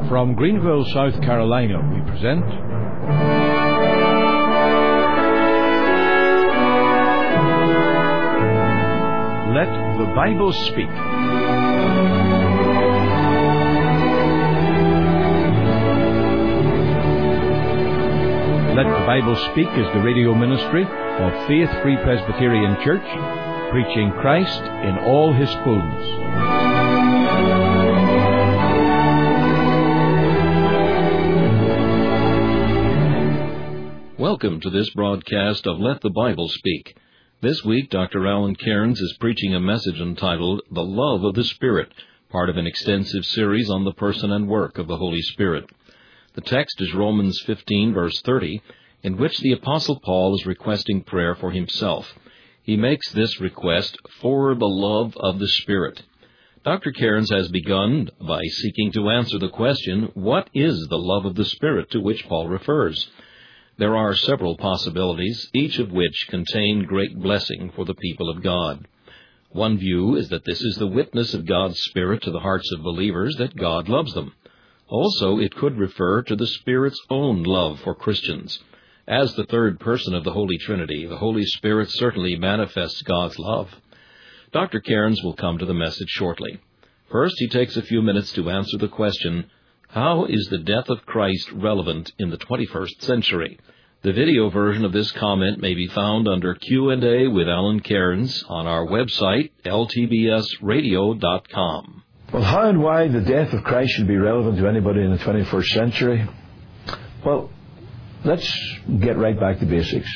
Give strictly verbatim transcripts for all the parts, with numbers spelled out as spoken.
From Greenville, South Carolina, we present Let the Bible Speak. Let the Bible Speak is the radio ministry of Faith Free Presbyterian Church, preaching Christ in all His fullness. Welcome to this broadcast of Let the Bible Speak. This week, Doctor Alan Cairns is preaching a message entitled The Love of the Spirit, part of an extensive series on the person and work of the Holy Spirit. The text is Romans fifteen, verse thirty, in which the Apostle Paul is requesting prayer for himself. He makes this request for the love of the Spirit. Doctor Cairns has begun by seeking to answer the question, what is the love of the Spirit to which Paul refers? There are several possibilities, each of which contain great blessing for the people of God. One view is that this is the witness of God's Spirit to the hearts of believers that God loves them. Also, it could refer to the Spirit's own love for Christians. As the third person of the Holy Trinity, the Holy Spirit certainly manifests God's love. Doctor Cairns will come to the message shortly. First, he takes a few minutes to answer the question, how is the death of Christ relevant in the twenty-first century? The video version of this comment may be found under Q and A with Alan Cairns on our website, L T B S radio dot com. Well, how and why the death of Christ should be relevant to anybody in the twenty-first century? Well, let's get right back to basics.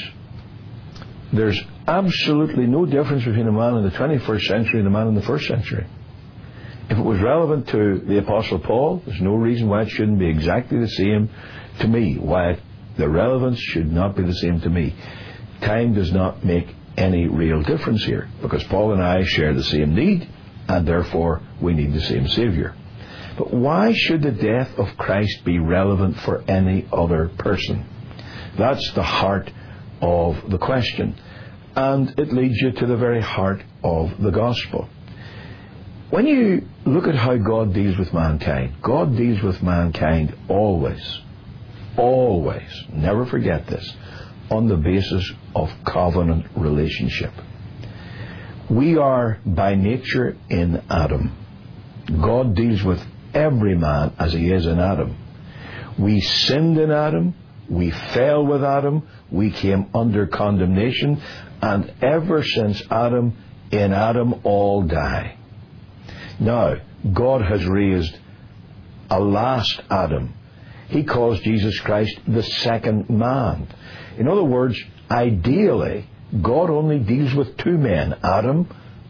There's absolutely no difference between a man in the twenty-first century and a man in the first century. If it was relevant to the Apostle Paul, there's no reason why it shouldn't be exactly the same to me, why the relevance should not be the same to me. Time does not make any real difference here, because Paul and I share the same need, and therefore we need the same Savior. But why should the death of Christ be relevant for any other person? That's the heart of the question, and it leads you to the very heart of the gospel. When you look at how God deals with mankind, God deals with mankind always, always, never forget this, on the basis of covenant relationship. We are by nature in Adam. God deals with every man as he is in Adam. We sinned in Adam, we fell with Adam, we came under condemnation, and ever since Adam, in Adam all die. Now, God has raised a last Adam. He calls Jesus Christ the second man. In other words, ideally, God only deals with two men, Adam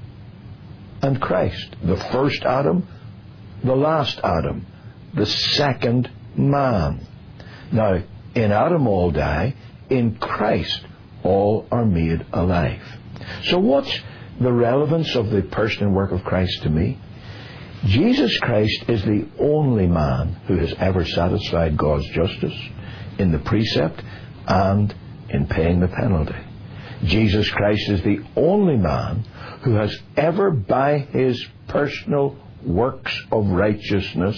and Christ. The first Adam, the last Adam, the second man. Now, in Adam all die, in Christ all are made alive. So what's the relevance of the person and work of Christ to me? Jesus Christ is the only man who has ever satisfied God's justice in the precept and in paying the penalty. Jesus Christ is the only man who has ever, by his personal works of righteousness,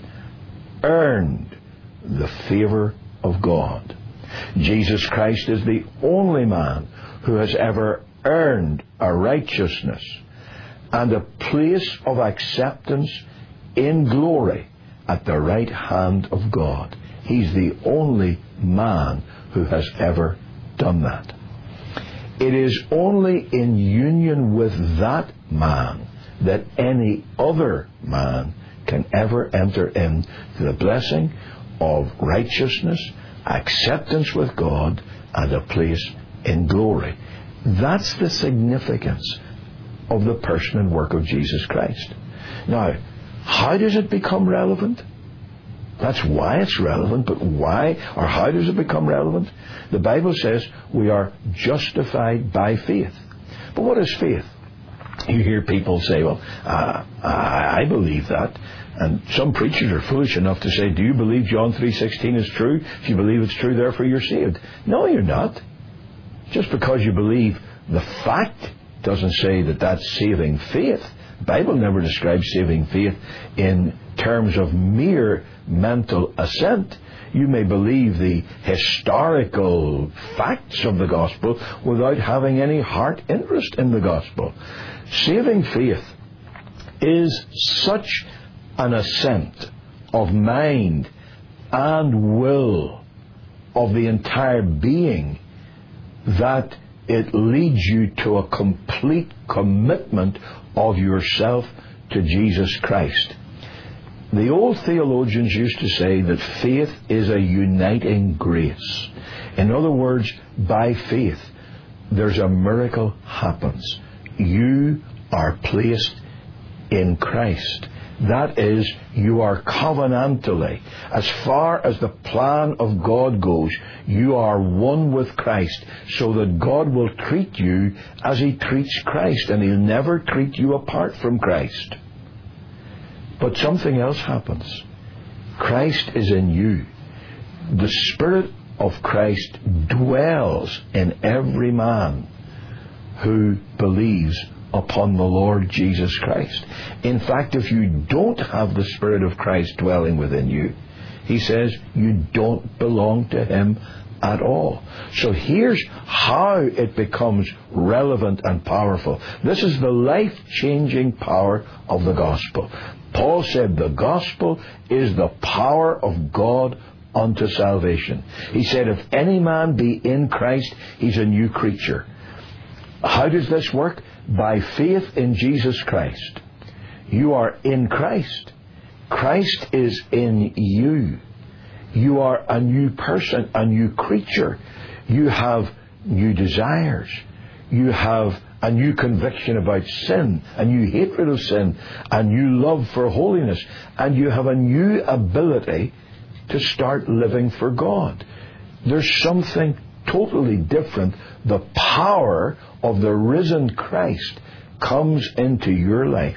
earned the favor of God. Jesus Christ is the only man who has ever earned a righteousness and a place of acceptance in glory at the right hand of God. He's the only man who has ever done that. It is only in union with that man that any other man can ever enter into the blessing of righteousness, acceptance with God, and a place in glory. That's the significance of the person and work of Jesus Christ. Now, how does it become relevant? That's why it's relevant, but why or how does it become relevant? The Bible says we are justified by faith. But what is faith? You hear people say, well, uh, I believe that. And some preachers are foolish enough to say, do you believe John three sixteen is true? If you believe it's true, therefore you're saved. No, you're not. Just because you believe the fact doesn't say that that's saving faith. The Bible never describes saving faith in terms of mere mental assent. You may believe the historical facts of the gospel without having any heart interest in the gospel. Saving faith is such an assent of mind and will of the entire being that it leads you to a complete commitment of yourself to Jesus Christ. The old theologians used to say that faith is a uniting grace. In other words, by faith, there's a miracle happens. You are placed in Christ. That is, you are covenantally. As far as the plan of God goes, you are one with Christ, so that God will treat you as He treats Christ, and He'll never treat you apart from Christ. But something else happens. Christ is in you. The Spirit of Christ dwells in every man who believes upon the Lord Jesus Christ. In fact, if you don't have the Spirit of Christ dwelling within you, he says you don't belong to Him at all. So here's how it becomes relevant and powerful. This is the life-changing power of the gospel. Paul said the gospel is the power of God unto salvation. He said, if any man be in Christ, he's a new creature. How does this work? By faith in Jesus Christ. You are in Christ. Christ is in you. You are a new person, a new creature. You have new desires. You have a new conviction about sin, a new hatred of sin, a new love for holiness, and you have a new ability to start living for God. There's something totally different. The power of the risen Christ comes into your life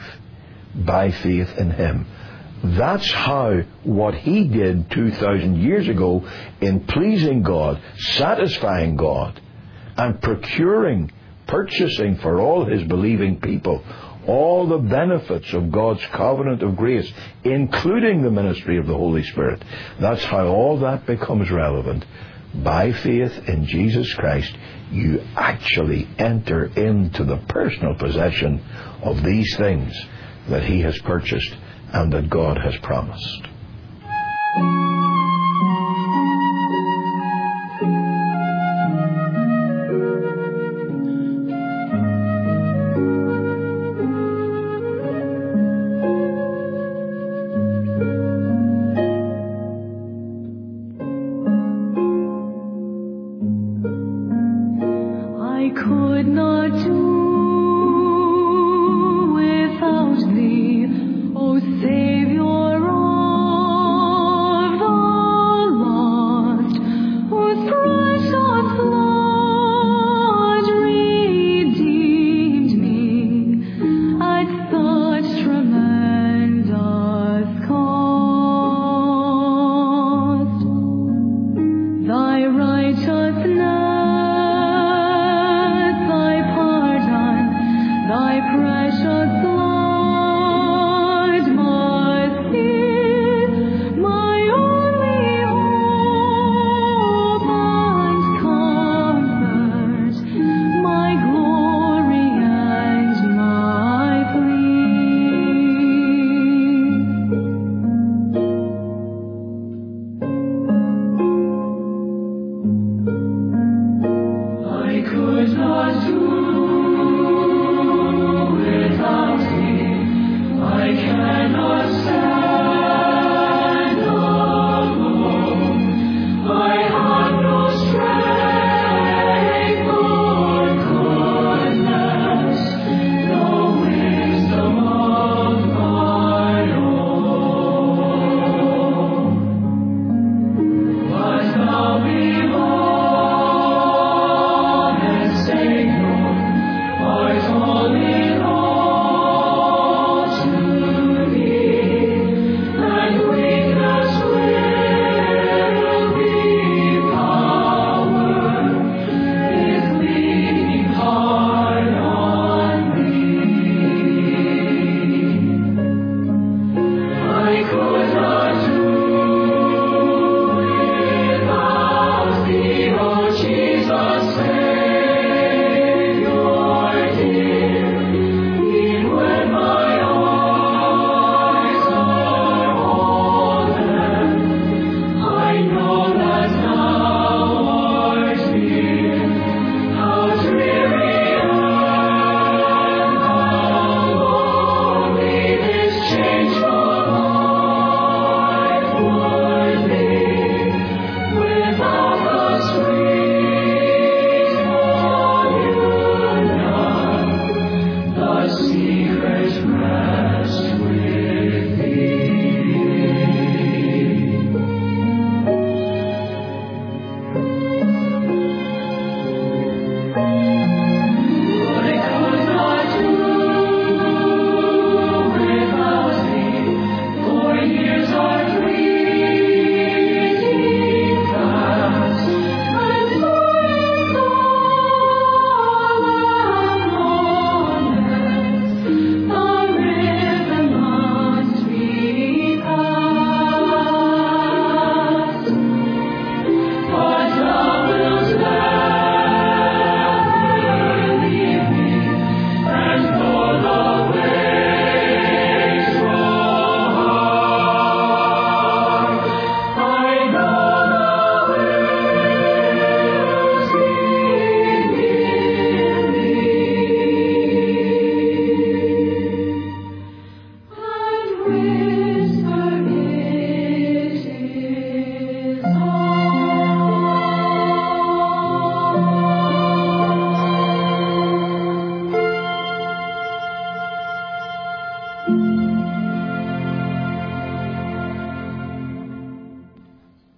by faith in Him. That's how what He did two thousand years ago in pleasing God, satisfying God, and procuring, purchasing for all His believing people all the benefits of God's covenant of grace, including the ministry of the Holy Spirit. That's how all that becomes relevant. By faith in Jesus Christ, you actually enter into the personal possession of these things that He has purchased and that God has promised. Savior of the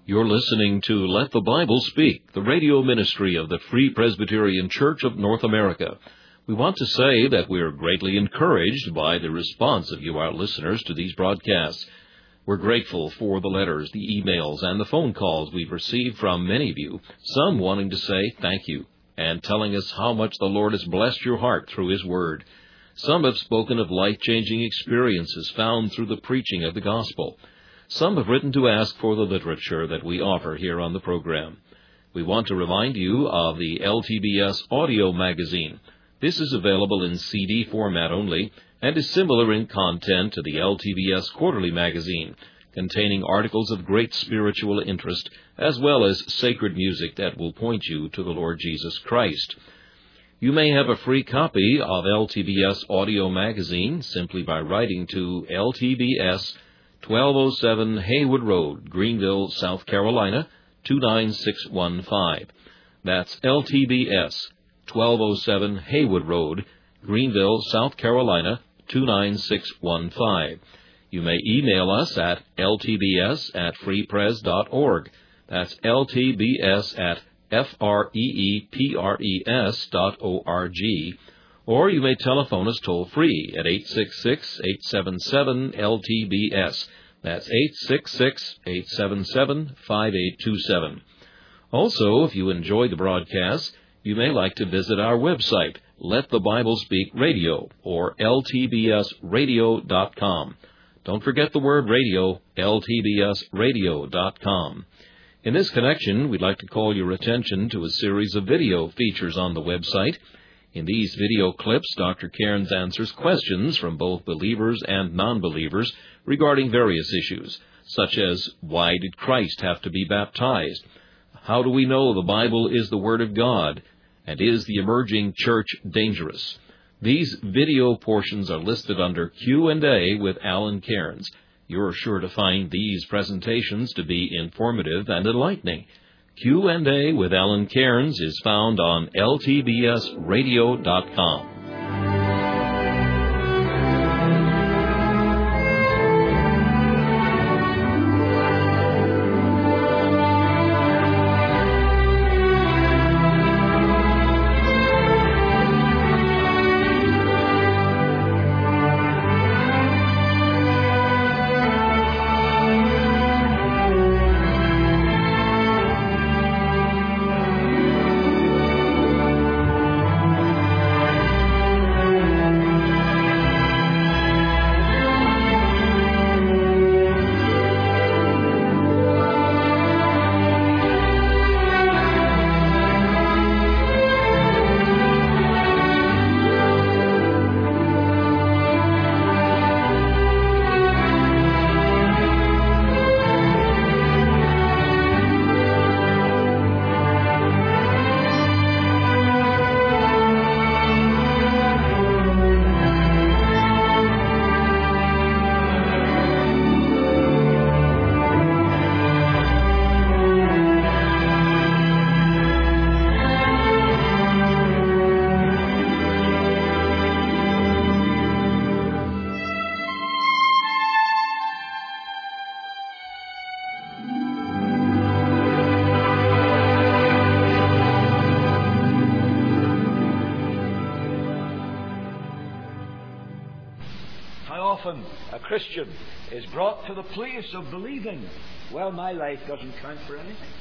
You're listening to Let the Bible Speak, the radio ministry of the Free Presbyterian Church of North America. We want to say that we are greatly encouraged by the response of you, our listeners, to these broadcasts. We're grateful for the letters, the emails, and the phone calls we've received from many of you, some wanting to say thank you and telling us how much the Lord has blessed your heart through His Word. Some have spoken of life-changing experiences found through the preaching of the gospel. Some have written to ask for the literature that we offer here on the program. We want to remind you of the L T B S audio magazine. This is available in C D format only and is similar in content to the L T B S quarterly magazine, containing articles of great spiritual interest as well as sacred music that will point you to the Lord Jesus Christ. You may have a free copy of L T B S audio magazine simply by writing to L T B S, twelve oh seven Haywood Road, Greenville, South Carolina, two nine six one five. That's L T B S, twelve oh seven Haywood Road, Greenville, South Carolina, two nine six one five. You may email us at L T B S at free pres dot org. That's L T B S at F R E E P R E S dot O R G. Or you may telephone us toll-free at eight six six, eight seven seven, L T B S. That's eight six six, eight seven seven, five eight two seven. Also, if you enjoy the broadcast, you may like to visit our website, Let the Bible Speak Radio, or L T B S radio dot com. Don't forget the word radio, L T B S radio dot com. In this connection, we'd like to call your attention to a series of video features on the website. In these video clips, Doctor Cairns answers questions from both believers and non-believers regarding various issues, such as why did Christ have to be baptized? How do we know the Bible is the Word of God? And is the emerging church dangerous? These video portions are listed under Q and A with Alan Cairns. You're sure to find these presentations to be informative and enlightening. Q and A with Alan Cairns is found on L T B S radio dot com. Christian is brought to the place of believing, well, my life doesn't count for anything.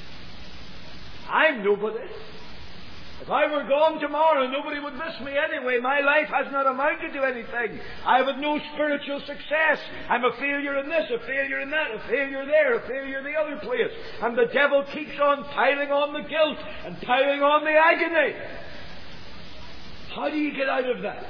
I'm nobody. If I were gone tomorrow, nobody would miss me anyway. My life has not amounted to anything. I've had no spiritual success. I'm a failure in this, a failure in that, a failure there, a failure in the other place. And the devil keeps on piling on the guilt and piling on the agony. How do you get out of that?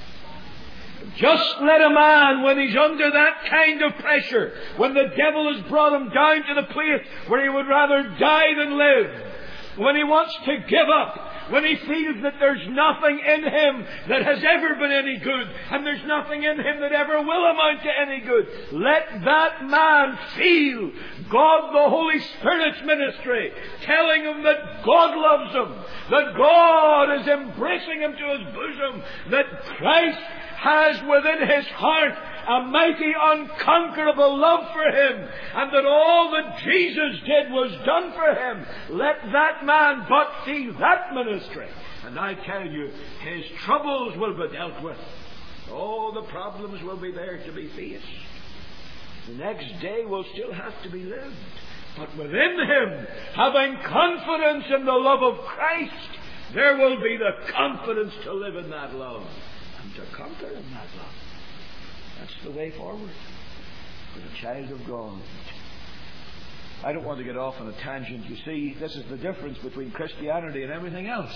Just let a man, when he's under that kind of pressure, when the devil has brought him down to the place where he would rather die than live, when he wants to give up, when he feels that there's nothing in him that has ever been any good, and there's nothing in him that ever will amount to any good, let that man feel God the Holy Spirit's ministry, telling him that God loves him, that God is embracing him to His bosom, that Christ has within his heart a mighty, unconquerable love for him, and that all that Jesus did was done for him. Let that man but see that ministry, and I tell you, his troubles will be dealt with. All the problems will be there to be faced. The next day will still have to be lived. But within him, having confidence in the love of Christ, there will be the confidence to live in that love and to conquer in that love. That's the way forward for the child of God. I don't want to get off on a tangent. You see, this is the difference between Christianity and everything else.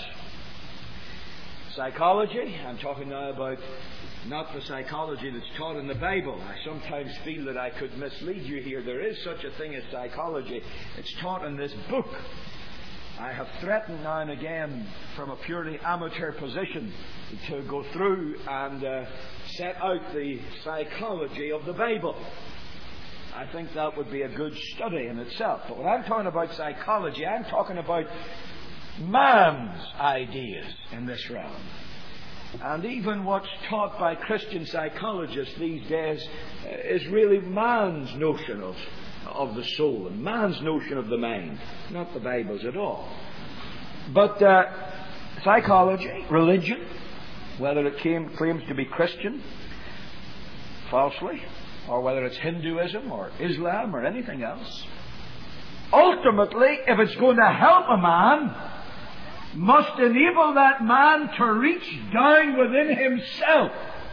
Psychology, I'm talking now about not the psychology that's taught in the Bible. I sometimes feel that I could mislead you here. There is such a thing as psychology. It's taught in this book. I have threatened now and again from a purely amateur position to go through and uh, set out the psychology of the Bible. I think that would be a good study in itself. But when I'm talking about psychology, I'm talking about man's ideas in this realm. And even what's taught by Christian psychologists these days is really man's notion of, of the soul and man's notion of the mind, not the Bible's at all. But uh, psychology, religion, whether it came, claims to be Christian falsely, or whether it's Hinduism or Islam or anything else, ultimately, if it's going to help a man, must enable that man to reach down within himself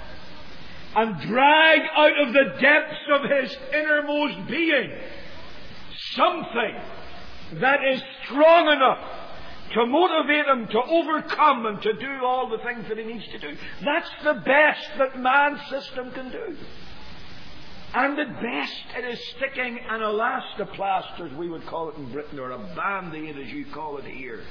and drag out of the depths of his innermost being something that is strong enough to motivate him to overcome and to do all the things that he needs to do. That's the best that man's system can do. And at best it is sticking an elastoplaster, as we would call it in Britain, or a band-aid as you call it here,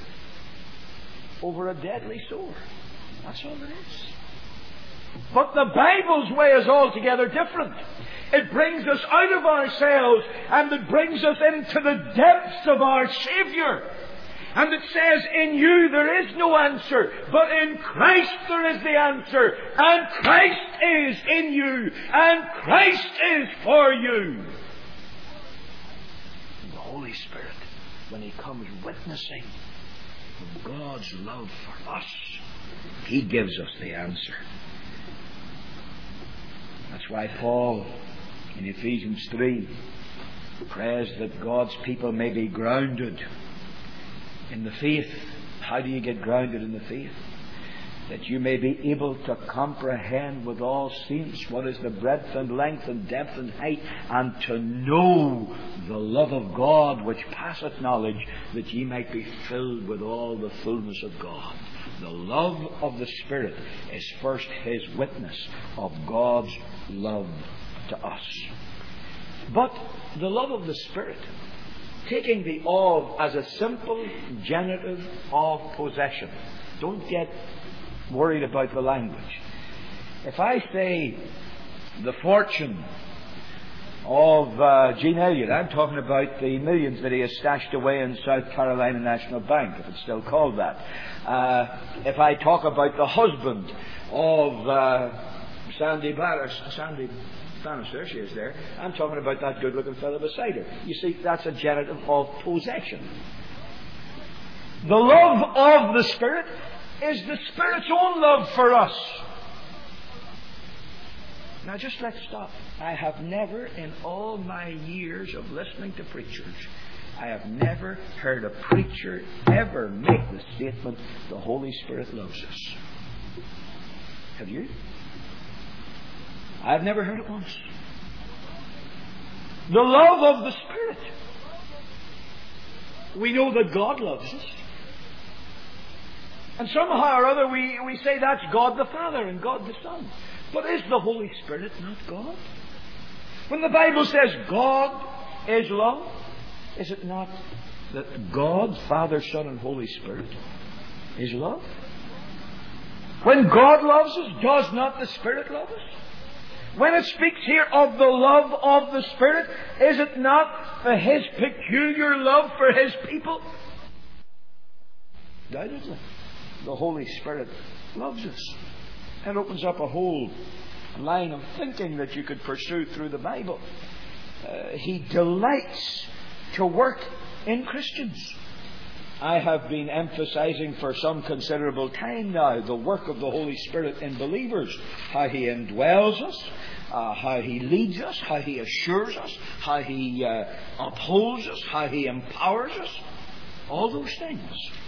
over a deadly sore. That's all it is. But the Bible's way is altogether different. It brings us out of ourselves and it brings us into the depths of our Saviour. And it says, in you there is no answer, but in Christ there is the answer. And Christ is in you, and Christ is for you. And the Holy Spirit, when He comes witnessing God's love for us, He gives us the answer. That's why Paul in Ephesians three prays that God's people may be grounded in the faith. How do you get grounded in the faith? That you may be able to comprehend with all saints what is the breadth and length and depth and height, and to know the love of God which passeth knowledge, that ye might be filled with all the fullness of God. The love of the Spirit is first His witness of God's love to us. But the love of the Spirit, taking the of as a simple genitive of possession. Don't get worried about the language. If I say the fortune of uh, Gene Elliott, I'm talking about the millions that he has stashed away in South Carolina National Bank, if it's still called that. Uh, if I talk about the husband of uh, Sandy Barris, Sandy Spanish, there she is there. I'm talking about that good-looking fellow beside her. You see, that's a genitive of possession. The love of the Spirit is the Spirit's own love for us. Now just let's stop. I have never, in all my years of listening to preachers, I have never heard a preacher ever make the statement, the Holy Spirit loves us. Have you? I've never heard it once. The love of the Spirit. We know that God loves us. And somehow or other we, we say that's God the Father and God the Son. But is the Holy Spirit not God? When the Bible says God is love, is it not that God, Father, Son, and Holy Spirit is love? When God loves us, does not the Spirit love us? When it speaks here of the love of the Spirit, is it not for His peculiar love for His people? Doubtedly, the Holy Spirit loves us. It opens up a whole line of thinking that you could pursue through the Bible. Uh, he delights to work in Christians. I have been emphasizing for some considerable time now the work of the Holy Spirit in believers, how He indwells us, uh, how He leads us, how He assures us, how He uh, upholds us, how He empowers us, all those things.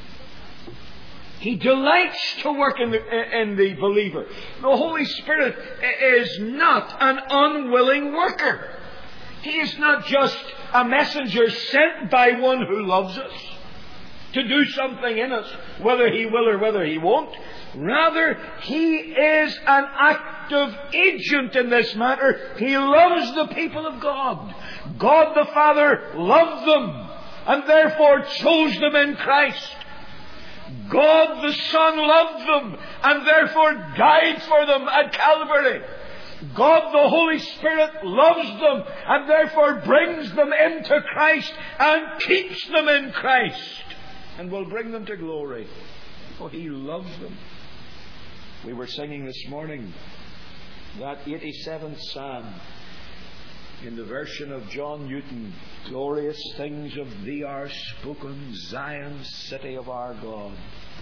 He delights to work in the, in the believer. The Holy Spirit is not an unwilling worker. He is not just a messenger sent by one who loves us to do something in us, whether He will or whether He won't. Rather, He is an active agent in this matter. He loves the people of God. God the Father loved them and therefore chose them in Christ. God the Son loved them and therefore died for them at Calvary. God the Holy Spirit loves them and therefore brings them into Christ and keeps them in Christ and will bring them to glory. Oh, He loves them. We were singing this morning that eighty-seventh Psalm in the version of John Newton. Glorious things of Thee are spoken, Zion, city of our God.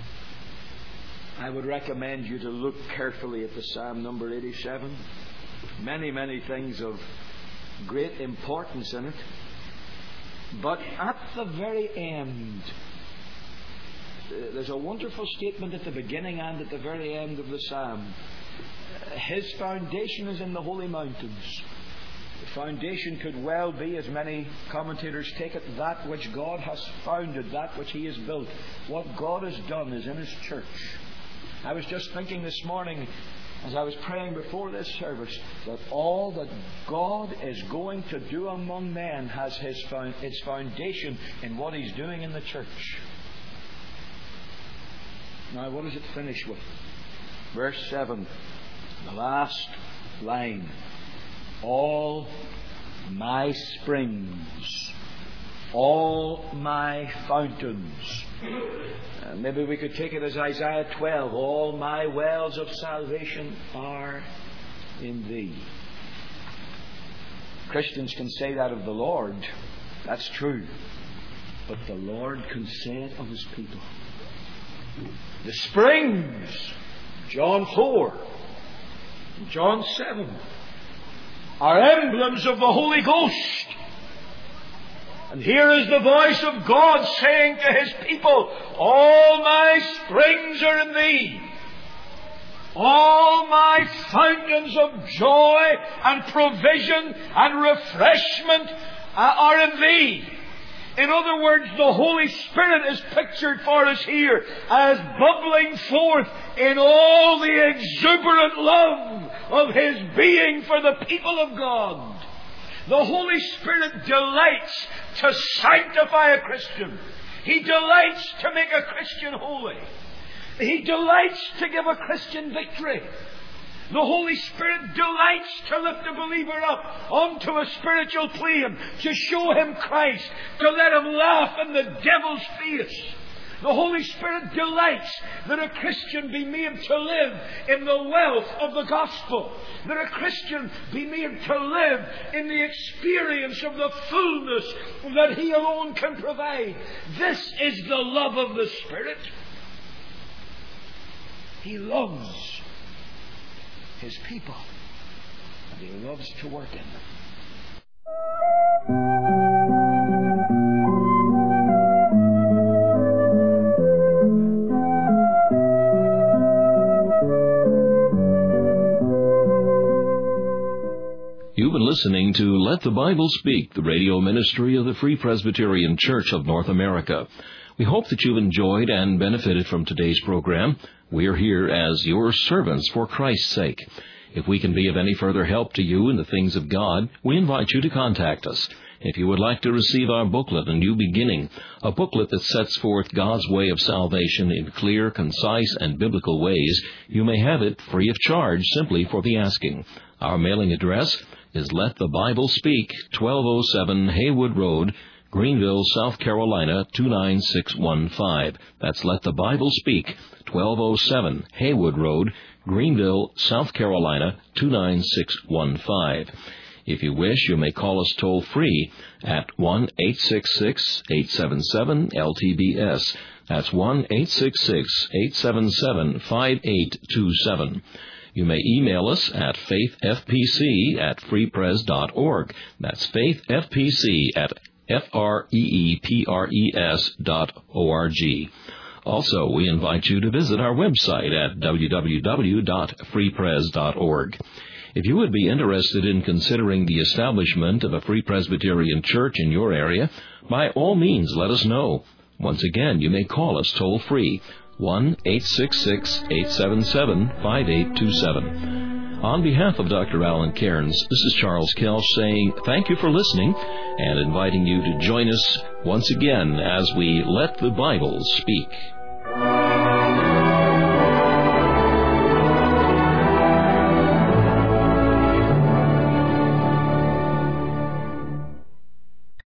I would recommend you to look carefully at the Psalm number eighty-seven. Many, many things of great importance in it. But at the very end, there's a wonderful statement at the beginning and at the very end of the Psalm. His foundation is in the holy mountains. The foundation could well be, as many commentators take it, that which God has founded, that which He has built. What God has done is in His church. I was just thinking this morning, as I was praying before this service, that all that God is going to do among men has his found, its foundation in what He's doing in the church. Now, what does it finish with? Verse seven, the last line. All my springs, all my fountains. Uh, maybe we could take it as Isaiah twelve. All my wells of salvation are in Thee. Christians can say that of the Lord. That's true. But the Lord can say it of His people. The springs, John four, John seven, are emblems of the Holy Ghost. And here is the voice of God saying to His people, all my springs are in Thee. All my fountains of joy and provision and refreshment are in Thee. In other words, the Holy Spirit is pictured for us here as bubbling forth in all the exuberant love of His being for the people of God. The Holy Spirit delights to sanctify a Christian. He delights to make a Christian holy. He delights to give a Christian victory. The Holy Spirit delights to lift a believer up onto a spiritual plane, to show him Christ, to let him laugh in the devil's face. The Holy Spirit delights that a Christian be made to live in the wealth of the gospel. That a Christian be made to live in the experience of the fullness that He alone can provide. This is the love of the Spirit. He loves His people, and He loves to work in them. You've been listening to Let the Bible Speak, the radio ministry of the Free Presbyterian Church of North America. We hope that you've enjoyed and benefited from today's program. We are here as your servants for Christ's sake. If we can be of any further help to you in the things of God, we invite you to contact us. If you would like to receive our booklet, A New Beginning, a booklet that sets forth God's way of salvation in clear, concise, and biblical ways, you may have it free of charge simply for the asking. Our mailing address is Let the Bible Speak, twelve oh seven Haywood Road, Greenville, South Carolina, two nine six one five. That's Let the Bible Speak, twelve oh seven Haywood Road, Greenville, South Carolina, two nine six one five. If you wish, you may call us toll-free at one eight six six, eight seven seven, L T B S. That's one eight six six, eight seven seven, five eight two seven. You may email us at faithfpc at freepres dot org. That's faithfpc at F R E E P R E S dot O R G. Also, we invite you to visit our website at w w w dot free pres dot org. If you would be interested in considering the establishment of a Free Presbyterian Church in your area, by all means let us know. Once again, you may call us toll-free, one eight six six, eight seven seven, five eight two seven. On behalf of Doctor Alan Cairns, this is Charles Kelch saying thank you for listening and inviting you to join us once again as we let the Bible speak.